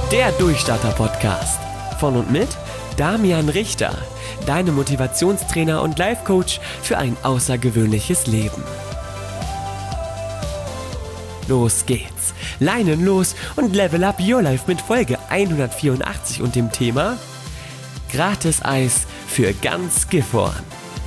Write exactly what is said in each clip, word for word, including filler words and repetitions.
Der Durchstarter-Podcast. Von und mit Damian Richter, deinem Motivationstrainer und Life-Coach für ein außergewöhnliches Leben. Los geht's, Leinen los und level up your life mit Folge hundertvierundachtzig und dem Thema Gratis-Eis für ganz Gifhorn.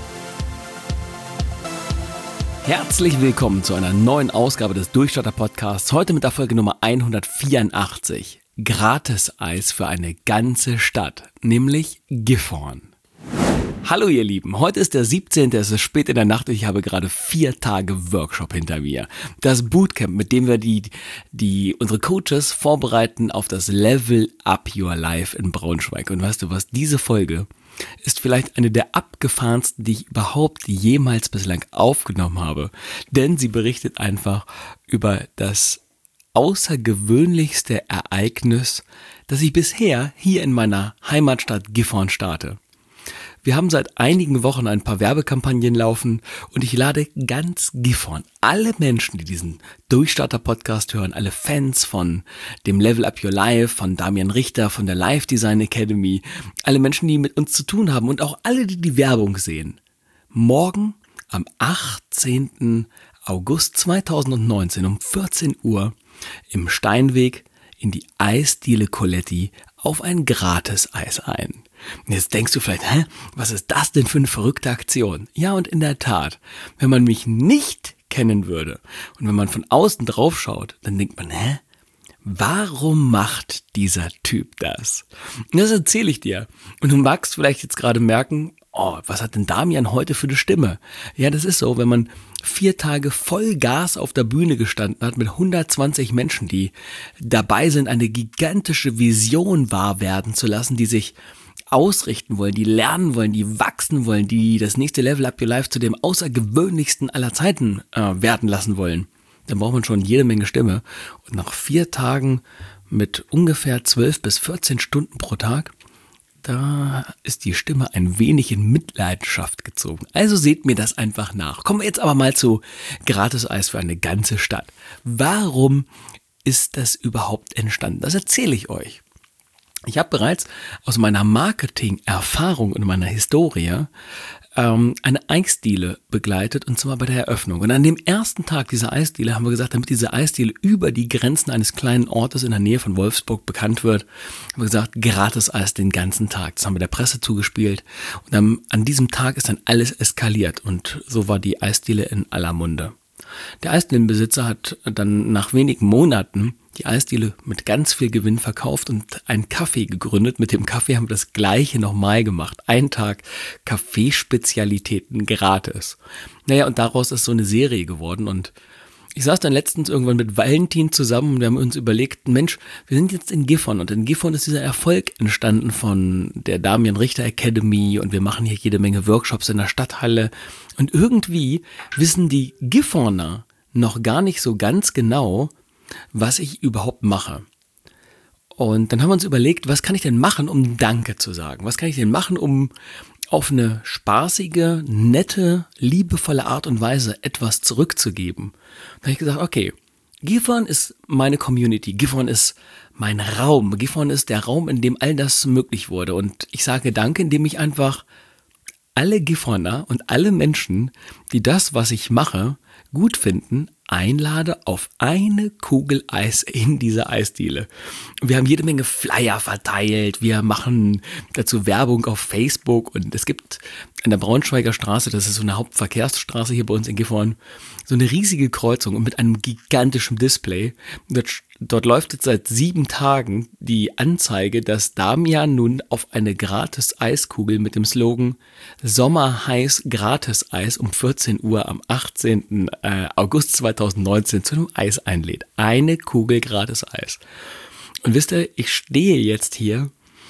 Herzlich willkommen zu einer neuen Ausgabe des Durchstarter-Podcasts, heute mit der Folge Nummer hundertvierundachtzig. Gratis-Eis für eine ganze Stadt, nämlich Gifhorn. Hallo ihr Lieben, heute ist der siebzehnte Es ist spät in der Nacht und ich habe gerade vier Tage Workshop hinter mir. Das Bootcamp, mit dem wir die, die unsere Coaches vorbereiten auf das Level Up Your Life in Braunschweig. Und weißt du was, diese Folge ist vielleicht eine der abgefahrensten, die ich überhaupt jemals bislang aufgenommen habe. Denn sie berichtet einfach über das außergewöhnlichste Ereignis, das ich bisher hier in meiner Heimatstadt Gifhorn starte. Wir haben seit einigen Wochen ein paar Werbekampagnen laufen und ich lade ganz Gifhorn, alle Menschen, die diesen Durchstarter-Podcast hören, alle Fans von dem Level Up Your Life, von Damian Richter, von der Life Design Academy, alle Menschen, die mit uns zu tun haben und auch alle, die die Werbung sehen. Morgen am achtzehnten August zweitausendneunzehn um vierzehn Uhr im Steinweg in die Eisdiele Coletti auf ein Gratis-Eis ein. Jetzt denkst du vielleicht, hä, was ist das denn für eine verrückte Aktion? Ja, und in der Tat, wenn man mich nicht kennen würde und wenn man von außen drauf schaut, dann denkt man, hä, warum macht dieser Typ das? Und das erzähle ich dir. Und du magst vielleicht jetzt gerade merken, oh, was hat denn Damian heute für eine Stimme? Ja, das ist so, wenn man vier Tage voll Gas auf der Bühne gestanden hat mit hundertzwanzig Menschen, die dabei sind, eine gigantische Vision wahr werden zu lassen, die sich ausrichten wollen, die lernen wollen, die wachsen wollen, die das nächste Level Up Your Life zu dem außergewöhnlichsten aller Zeiten äh, werden lassen wollen. Dann braucht man schon jede Menge Stimme. Und nach vier Tagen mit ungefähr zwölf bis vierzehn Stunden pro Tag, da ist die Stimme ein wenig in Mitleidenschaft gezogen. Also seht mir das einfach nach. Kommen wir jetzt aber mal zu Gratis-Eis für eine ganze Stadt. Warum ist das überhaupt entstanden? Das erzähle ich euch. Ich habe bereits aus meiner Marketing-Erfahrung und meiner Historie ähm, eine Eisdiele begleitet, und zwar bei der Eröffnung. Und an dem ersten Tag dieser Eisdiele haben wir gesagt, damit diese Eisdiele über die Grenzen eines kleinen Ortes in der Nähe von Wolfsburg bekannt wird, haben wir gesagt, Gratis-Eis den ganzen Tag. Das haben wir der Presse zugespielt. Und dann, an diesem Tag ist dann alles eskaliert und so war die Eisdiele in aller Munde. Der Eisdielenbesitzer hat dann nach wenigen Monaten die Eisdiele mit ganz viel Gewinn verkauft und einen Café gegründet. Mit dem Kaffee haben wir das Gleiche nochmal gemacht. Ein Tag Kaffeespezialitäten gratis. Naja, und daraus ist so eine Serie geworden. Und ich saß dann letztens irgendwann mit Valentin zusammen und wir haben uns überlegt, Mensch, wir sind jetzt in Gifhorn und in Gifhorn ist dieser Erfolg entstanden von der Damian Richter Academy und wir machen hier jede Menge Workshops in der Stadthalle und irgendwie wissen die Gifhorner noch gar nicht so ganz genau, was ich überhaupt mache. Und dann haben wir uns überlegt, was kann ich denn machen, um Danke zu sagen? Was kann ich denn machen, um auf eine spaßige, nette, liebevolle Art und Weise etwas zurückzugeben? Da habe ich gesagt, okay, Gifhorn ist meine Community, Gifhorn ist mein Raum, Gifhorn ist der Raum, in dem all das möglich wurde. Und ich sage Danke, indem ich einfach alle Gifhorner und alle Menschen, die das, was ich mache, gut finden, einlade auf eine Kugel Eis in dieser Eisdiele. Wir haben jede Menge Flyer verteilt, wir machen dazu Werbung auf Facebook und es gibt an der Braunschweiger Straße, das ist so eine Hauptverkehrsstraße hier bei uns in Gifhorn, so eine riesige Kreuzung und mit einem gigantischen Display. Dort, dort läuft jetzt seit sieben Tagen die Anzeige, dass Damian nun auf eine gratis Eiskugel mit dem Slogan Sommerheiß Gratis Eis um vierzehn Uhr am achtzehnten August zweitausendneunzehn zu einem Eis einlädt. Eine Kugel gratis Eis. Und wisst ihr, ich stehe jetzt hier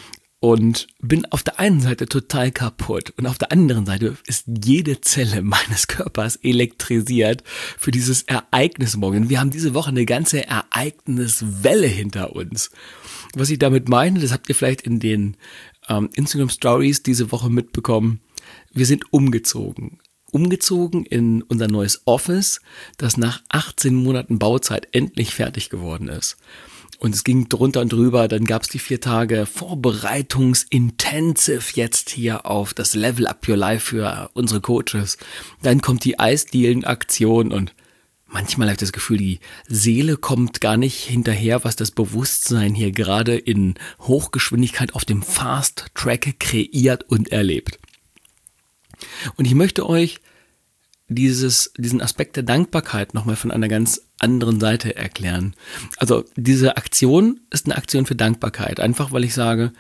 und bin auf der einen Seite total kaputt und auf der anderen Seite ist jede Zelle meines Körpers elektrisiert für dieses Ereignis morgen. Wir haben diese Woche eine ganze Ereigniswelle hinter uns. Was ich damit meine, das habt ihr vielleicht in den ähm, Instagram Stories diese Woche mitbekommen. Wir sind umgezogen. Umgezogen in unser neues Office, das nach achtzehn Monaten Bauzeit endlich fertig geworden ist. Und es ging drunter und drüber, dann gab es die vier Tage Vorbereitungs-Intensive jetzt hier auf das Level Up Your Life für unsere Coaches. Dann kommt die Eisdielen-Aktion und manchmal habe ich das Gefühl, die Seele kommt gar nicht hinterher, was das Bewusstsein hier gerade in Hochgeschwindigkeit auf dem Fast Track kreiert und erlebt. Und ich möchte euch dieses, diesen Aspekt der Dankbarkeit nochmal von einer ganz anderen Seite erklären. Also diese Aktion ist eine Aktion für Dankbarkeit, einfach weil ich sage,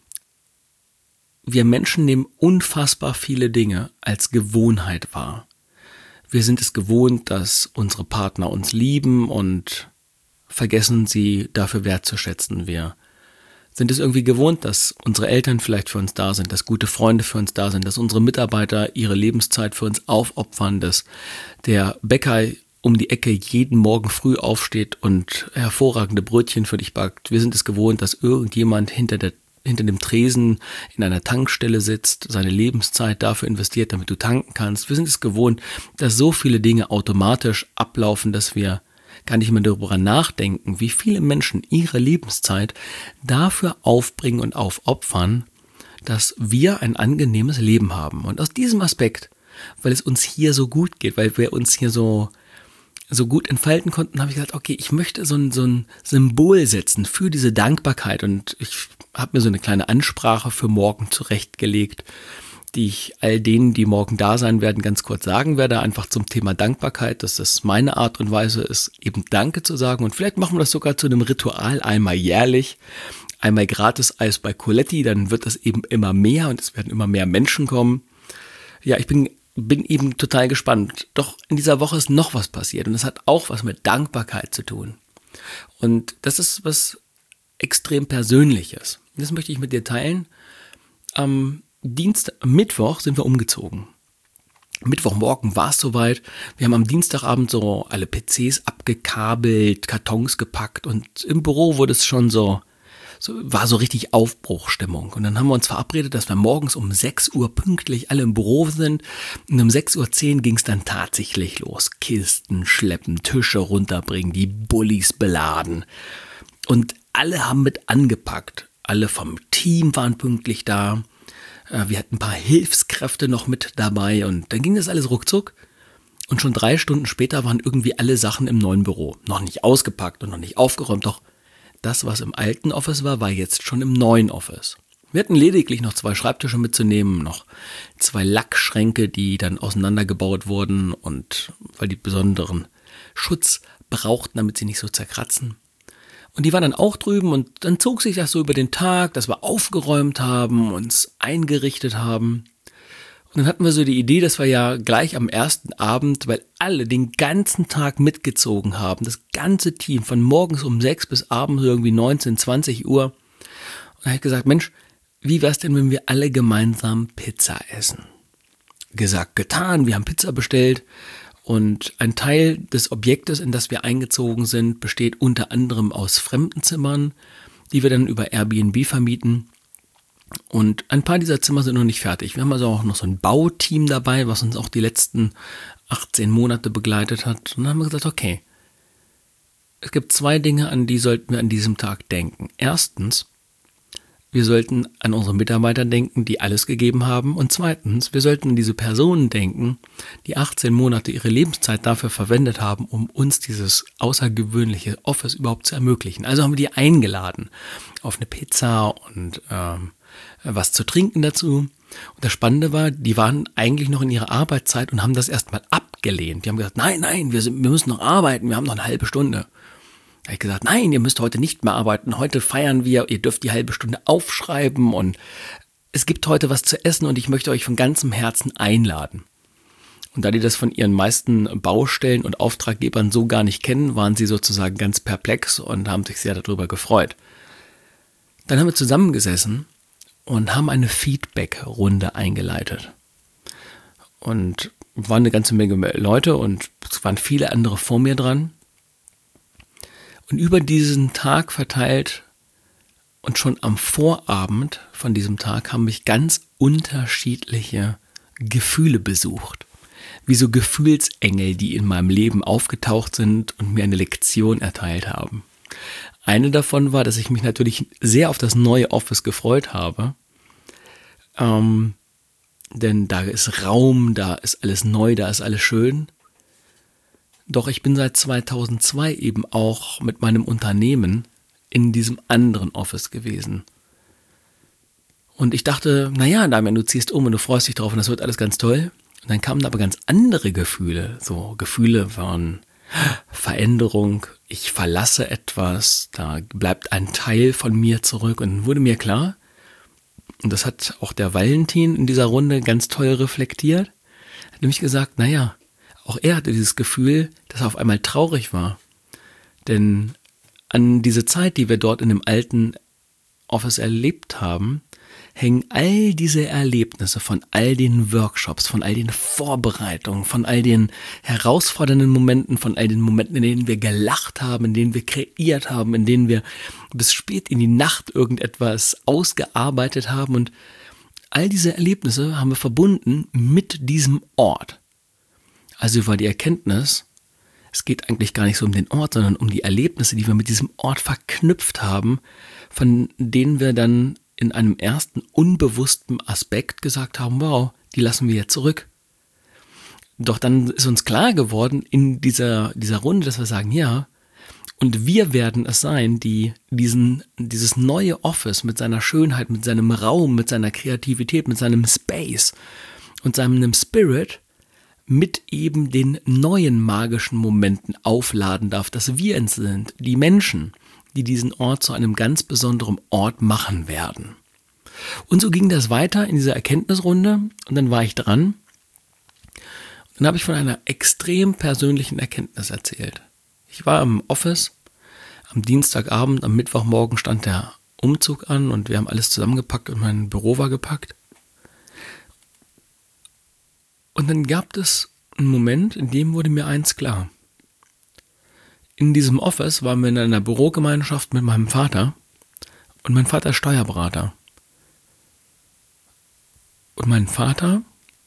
wir Menschen nehmen unfassbar viele Dinge als Gewohnheit wahr. Wir sind es gewohnt, dass unsere Partner uns lieben und vergessen sie dafür wertzuschätzen. Wir sind es irgendwie gewohnt, dass unsere Eltern vielleicht für uns da sind, dass gute Freunde für uns da sind, dass unsere Mitarbeiter ihre Lebenszeit für uns aufopfern, dass der Bäcker um die Ecke jeden Morgen früh aufsteht und hervorragende Brötchen für dich backt. Wir sind es gewohnt, dass irgendjemand hinter der hinter dem Tresen in einer Tankstelle sitzt, seine Lebenszeit dafür investiert, damit du tanken kannst. Wir sind es gewohnt, dass so viele Dinge automatisch ablaufen, dass wir gar nicht mehr darüber nachdenken, wie viele Menschen ihre Lebenszeit dafür aufbringen und aufopfern, dass wir ein angenehmes Leben haben. Und aus diesem Aspekt, weil es uns hier so gut geht, weil wir uns hier so so gut entfalten konnten, habe ich gesagt, okay, ich möchte so ein, so ein Symbol setzen für diese Dankbarkeit und ich habe mir so eine kleine Ansprache für morgen zurechtgelegt, die ich all denen, die morgen da sein werden, ganz kurz sagen werde, einfach zum Thema Dankbarkeit, dass das meine Art und Weise ist, eben Danke zu sagen und vielleicht machen wir das sogar zu einem Ritual, einmal jährlich, einmal gratis Eis bei Coletti, dann wird das eben immer mehr und es werden immer mehr Menschen kommen. Ja, ich bin bin eben total gespannt. Doch in dieser Woche ist noch was passiert und das hat auch was mit Dankbarkeit zu tun. Und das ist was extrem Persönliches. Das möchte ich mit dir teilen. Am Dienstag, Mittwoch sind wir umgezogen. Mittwochmorgen war es soweit. Wir haben am Dienstagabend so alle P Cs abgekabelt, Kartons gepackt und im Büro wurde es schon so So, war so richtig Aufbruchstimmung. Und dann haben wir uns verabredet, dass wir morgens um sechs Uhr pünktlich alle im Büro sind. Und um sechs Uhr zehn ging es dann tatsächlich los. Kisten schleppen, Tische runterbringen, die Bullis beladen. Und alle haben mit angepackt. Alle vom Team waren pünktlich da. Wir hatten ein paar Hilfskräfte noch mit dabei. Und dann ging das alles ruckzuck. Und schon drei Stunden später waren irgendwie alle Sachen im neuen Büro. Noch nicht ausgepackt und noch nicht aufgeräumt, doch das, was im alten Office war, war jetzt schon im neuen Office. Wir hatten lediglich noch zwei Schreibtische mitzunehmen, noch zwei Lackschränke, die dann auseinandergebaut wurden und weil die besonderen Schutz brauchten, damit sie nicht so zerkratzen. Und die waren dann auch drüben und dann zog sich das so über den Tag, dass wir aufgeräumt haben, uns eingerichtet haben. Und dann hatten wir so die Idee, dass wir ja gleich am ersten Abend, weil alle den ganzen Tag mitgezogen haben, das ganze Team von morgens um sechs bis abends irgendwie neunzehn, zwanzig Uhr. Und da habe ich gesagt, Mensch, wie wär's denn, wenn wir alle gemeinsam Pizza essen? Gesagt, getan, wir haben Pizza bestellt und ein Teil des Objektes, in das wir eingezogen sind, besteht unter anderem aus Fremdenzimmern, die wir dann über Airbnb vermieten. Und ein paar dieser Zimmer sind noch nicht fertig. Wir haben also auch noch so ein Bauteam dabei, was uns auch die letzten achtzehn Monate begleitet hat. Und dann haben wir gesagt, okay, es gibt zwei Dinge, an die sollten wir an diesem Tag denken. Erstens, wir sollten an unsere Mitarbeiter denken, die alles gegeben haben. Und zweitens, wir sollten an diese Personen denken, die achtzehn Monate ihre Lebenszeit dafür verwendet haben, um uns dieses außergewöhnliche Office überhaupt zu ermöglichen. Also haben wir die eingeladen auf eine Pizza und ähm, was zu trinken dazu. Und das Spannende war, die waren eigentlich noch in ihrer Arbeitszeit und haben das erstmal abgelehnt. Die haben gesagt, nein, nein, wir, sind, wir müssen noch arbeiten, wir haben noch eine halbe Stunde. Da habe ich gesagt, nein, ihr müsst heute nicht mehr arbeiten, heute feiern wir, ihr dürft die halbe Stunde aufschreiben und es gibt heute was zu essen und ich möchte euch von ganzem Herzen einladen. Und da die das von ihren meisten Baustellen und Auftraggebern so gar nicht kennen, waren sie sozusagen ganz perplex und haben sich sehr darüber gefreut. Dann haben wir zusammengesessen und haben eine Feedback-Runde eingeleitet. Und waren eine ganze Menge Leute und es waren viele andere vor mir dran. Und über diesen Tag verteilt und schon am Vorabend von diesem Tag haben mich ganz unterschiedliche Gefühle besucht. Wie so Gefühlsengel, die in meinem Leben aufgetaucht sind und mir eine Lektion erteilt haben. Eine davon war, dass ich mich natürlich sehr auf das neue Office gefreut habe. Ähm, denn da ist Raum, da ist alles neu, da ist alles schön. Doch ich bin seit zweitausendzwei eben auch mit meinem Unternehmen in diesem anderen Office gewesen. Und ich dachte, naja, Damian, du ziehst um und du freust dich drauf und das wird alles ganz toll. Und dann kamen aber ganz andere Gefühle, so Gefühle von Veränderung, ich verlasse etwas, da bleibt ein Teil von mir zurück. Und dann wurde mir klar, und das hat auch der Valentin in dieser Runde ganz toll reflektiert, hat nämlich gesagt, naja, auch er hatte dieses Gefühl, dass er auf einmal traurig war. Denn an diese Zeit, die wir dort in dem alten Office erlebt haben, hängen all diese Erlebnisse von all den Workshops, von all den Vorbereitungen, von all den herausfordernden Momenten, von all den Momenten, in denen wir gelacht haben, in denen wir kreiert haben, in denen wir bis spät in die Nacht irgendetwas ausgearbeitet haben. Und all diese Erlebnisse haben wir verbunden mit diesem Ort. Also war die Erkenntnis, es geht eigentlich gar nicht so um den Ort, sondern um die Erlebnisse, die wir mit diesem Ort verknüpft haben, von denen wir dann in einem ersten unbewussten Aspekt gesagt haben, wow, die lassen wir jetzt zurück. Doch dann ist uns klar geworden in dieser, dieser Runde, dass wir sagen, ja, und wir werden es sein, die diesen, dieses neue Office mit seiner Schönheit, mit seinem Raum, mit seiner Kreativität, mit seinem Space und seinem Spirit mit eben den neuen magischen Momenten aufladen darf, dass wir es sind, die Menschen, die diesen Ort zu einem ganz besonderen Ort machen werden. Und so ging das weiter in dieser Erkenntnisrunde und dann war ich dran. Dann habe ich von einer extrem persönlichen Erkenntnis erzählt. Ich war im Office, am Dienstagabend, am Mittwochmorgen stand der Umzug an und wir haben alles zusammengepackt und mein Büro war gepackt. Und dann gab es einen Moment, in dem wurde mir eins klar. In diesem Office waren wir in einer Bürogemeinschaft mit meinem Vater und mein Vater ist Steuerberater. Und mein Vater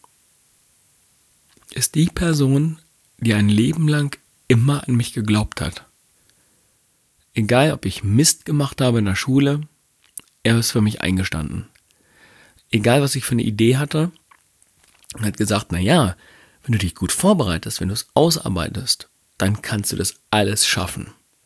ist die Person, die ein Leben lang immer an mich geglaubt hat. Egal, ob ich Mist gemacht habe in der Schule, er ist für mich eingestanden. Egal, was ich für eine Idee hatte, er hat gesagt, naja, wenn du dich gut vorbereitest, wenn du es ausarbeitest, dann kannst du das alles schaffen.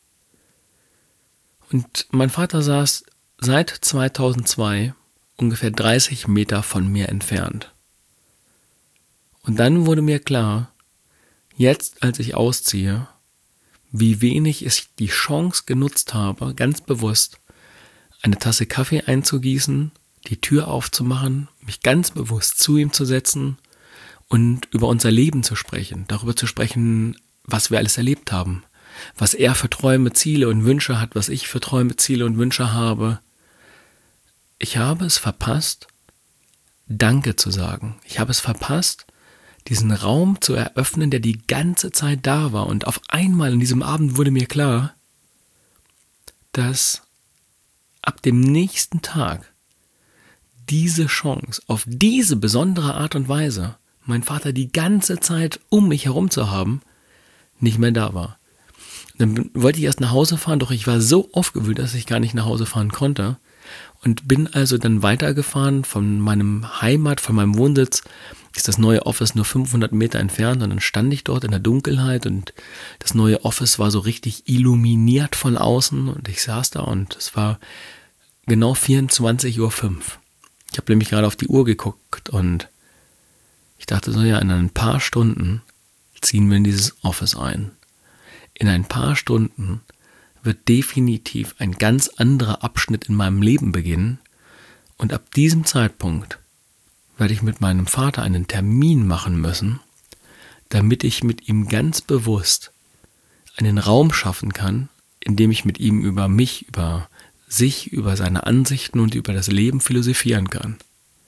Und mein Vater saß seit zweitausendzwei ungefähr dreißig Meter von mir entfernt. Und dann wurde mir klar, jetzt als ich ausziehe, wie wenig ich die Chance genutzt habe, ganz bewusst eine Tasse Kaffee einzugießen, die Tür aufzumachen, mich ganz bewusst zu ihm zu setzen und über unser Leben zu sprechen, darüber zu sprechen, was wir alles erlebt haben, was er für Träume, Ziele und Wünsche hat, was ich für Träume, Ziele und Wünsche habe. Ich habe es verpasst, Danke zu sagen. Ich habe es verpasst, diesen Raum zu eröffnen, der die ganze Zeit da war. Und auf einmal an diesem Abend wurde mir klar, dass ab dem nächsten Tag diese Chance auf diese besondere Art und Weise, mein Vater die ganze Zeit um mich herum zu haben, nicht mehr da war. Dann wollte ich erst nach Hause fahren, doch ich war so aufgewühlt, dass ich gar nicht nach Hause fahren konnte und bin also dann weitergefahren von meinem Heimat, von meinem Wohnsitz, ist das neue Office nur fünfhundert Meter entfernt und dann stand ich dort in der Dunkelheit und das neue Office war so richtig illuminiert von außen und ich saß da und es war genau vierundzwanzig Uhr fünf. Ich habe nämlich gerade auf die Uhr geguckt und ich dachte so, ja, in ein paar Stunden ziehen wir in dieses Office ein. In ein paar Stunden wird definitiv ein ganz anderer Abschnitt in meinem Leben beginnen und ab diesem Zeitpunkt werde ich mit meinem Vater einen Termin machen müssen, damit ich mit ihm ganz bewusst einen Raum schaffen kann, in dem ich mit ihm über mich, über sich, über seine Ansichten und über das Leben philosophieren kann.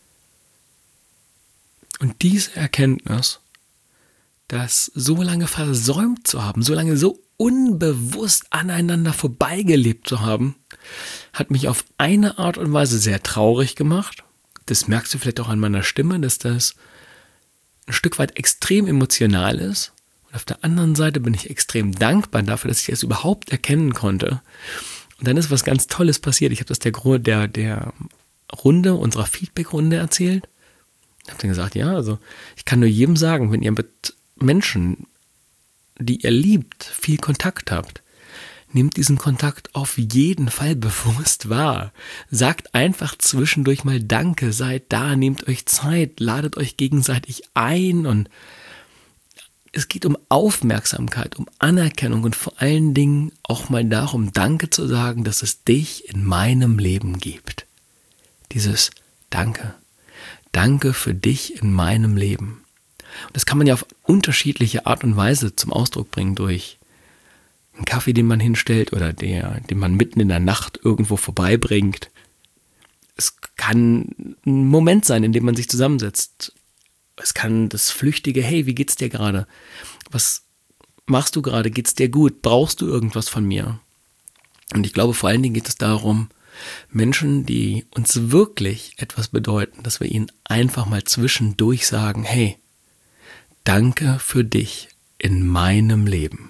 Und diese Erkenntnis, das so lange versäumt zu haben, so lange so unbewusst aneinander vorbeigelebt zu haben, hat mich auf eine Art und Weise sehr traurig gemacht. Das merkst du vielleicht auch an meiner Stimme, dass das ein Stück weit extrem emotional ist Und auf der anderen Seite bin ich extrem dankbar dafür, dass ich es überhaupt erkennen konnte. Und dann ist was ganz Tolles passiert. Ich habe das der, der, der Runde, unserer Feedback-Runde erzählt. Ich habe dann gesagt, ja, also ich kann nur jedem sagen, wenn ihr mit Menschen, die ihr liebt, viel Kontakt habt, nehmt diesen Kontakt auf jeden Fall bewusst wahr. Sagt einfach zwischendurch mal Danke, seid da, nehmt euch Zeit, ladet euch gegenseitig ein und es geht um Aufmerksamkeit, um Anerkennung und vor allen Dingen auch mal darum, Danke zu sagen, dass es dich in meinem Leben gibt. Dieses Danke. Danke für dich in meinem Leben. Und das kann man ja auf unterschiedliche Art und Weise zum Ausdruck bringen durch einen Kaffee, den man hinstellt oder der, den man mitten in der Nacht irgendwo vorbeibringt. Es kann ein Moment sein, in dem man sich zusammensetzt. Es kann das flüchtige, hey, wie geht's dir gerade? Was machst du gerade? Geht's dir gut? Brauchst du irgendwas von mir? Und ich glaube, vor allen Dingen geht es darum, Menschen, die uns wirklich etwas bedeuten, dass wir ihnen einfach mal zwischendurch sagen, hey, danke für dich in meinem Leben.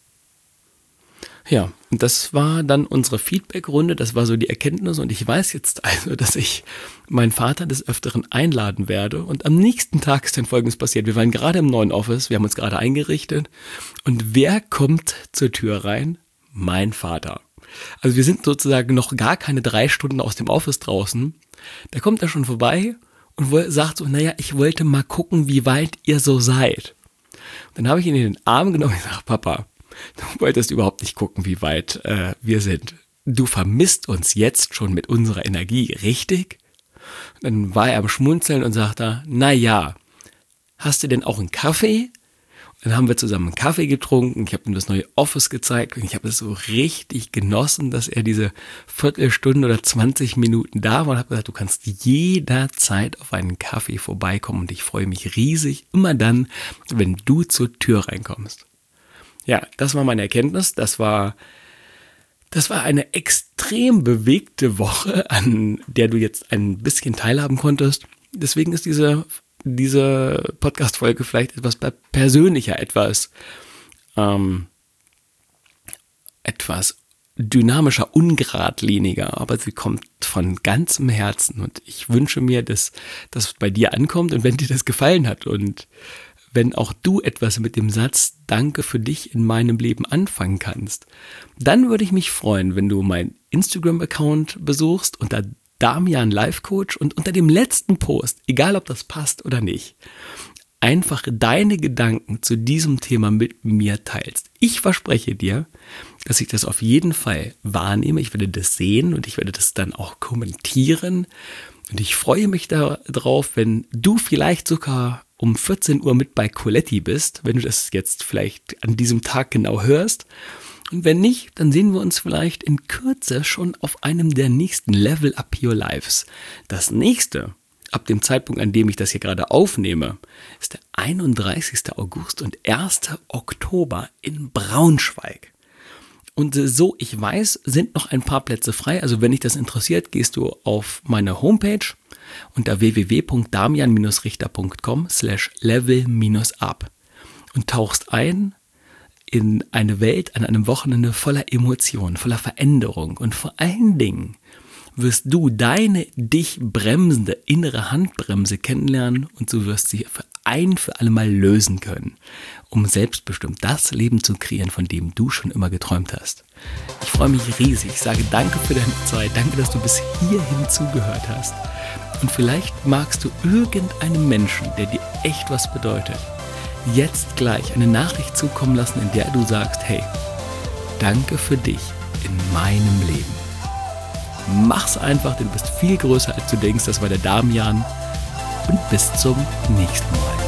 Ja, und das war dann unsere Feedback-Runde, das war so die Erkenntnis und ich weiß jetzt also, dass ich meinen Vater des Öfteren einladen werde und am nächsten Tag ist dann Folgendes passiert. Wir waren gerade im neuen Office, wir haben uns gerade eingerichtet und wer kommt zur Tür rein? Mein Vater. Also wir sind sozusagen noch gar keine drei Stunden aus dem Office draußen, da kommt er schon vorbei und sagt so, naja, ich wollte mal gucken, wie weit ihr so seid. Und dann habe ich ihn in den Arm genommen und gesagt, Papa, du wolltest überhaupt nicht gucken, wie weit äh, wir sind. Du vermisst uns jetzt schon mit unserer Energie, richtig? Und dann war er am Schmunzeln und sagte, na ja, hast du denn auch einen Kaffee? Und dann haben wir zusammen einen Kaffee getrunken, ich habe ihm das neue Office gezeigt und ich habe es so richtig genossen, dass er diese Viertelstunde oder zwanzig Minuten da war und habe gesagt, du kannst jederzeit auf einen Kaffee vorbeikommen und ich freue mich riesig, immer dann, wenn du zur Tür reinkommst. Ja, das war meine Erkenntnis. Das war, das war eine extrem bewegte Woche, an der du jetzt ein bisschen teilhaben konntest. Deswegen ist diese, diese Podcast-Folge vielleicht etwas persönlicher, etwas, ähm, etwas dynamischer, ungeradliniger, aber sie kommt von ganzem Herzen und ich wünsche mir, dass das bei dir ankommt und wenn dir das gefallen hat und wenn auch du etwas mit dem Satz Danke für dich in meinem Leben anfangen kannst, dann würde ich mich freuen, wenn du meinen Instagram-Account besuchst unter Damian Life Coach und unter dem letzten Post, egal ob das passt oder nicht, einfach deine Gedanken zu diesem Thema mit mir teilst. Ich verspreche dir, dass ich das auf jeden Fall wahrnehme. Ich werde das sehen und ich werde das dann auch kommentieren. Und ich freue mich darauf, wenn du vielleicht sogar um vierzehn Uhr mit bei Coletti bist, wenn du das jetzt vielleicht an diesem Tag genau hörst. Und wenn nicht, dann sehen wir uns vielleicht in Kürze schon auf einem der nächsten Level Up Your Lives. Das nächste, ab dem Zeitpunkt, an dem ich das hier gerade aufnehme, ist der einunddreißigster August und erster Oktober in Braunschweig. Und so, ich weiß, sind noch ein paar Plätze frei. Also wenn dich das interessiert, gehst du auf meine Homepage unter w w w punkt damian richter punkt com slash level up und tauchst ein in eine Welt an einem Wochenende voller Emotionen, voller Veränderung und vor allen Dingen wirst du deine dich bremsende innere Handbremse kennenlernen und du wirst sie für ein für alle Mal lösen können, um selbstbestimmt das Leben zu kreieren, von dem du schon immer geträumt hast. Ich freue mich riesig, ich sage danke für deine Zeit, danke, dass du bis hierhin zugehört hast und vielleicht magst du irgendeinem Menschen, der dir echt was bedeutet, jetzt gleich eine Nachricht zukommen lassen, in der du sagst, hey, danke für dich in meinem Leben. Mach's einfach, denn du bist viel größer, als du denkst. Das war der Damian und bis zum nächsten Mal.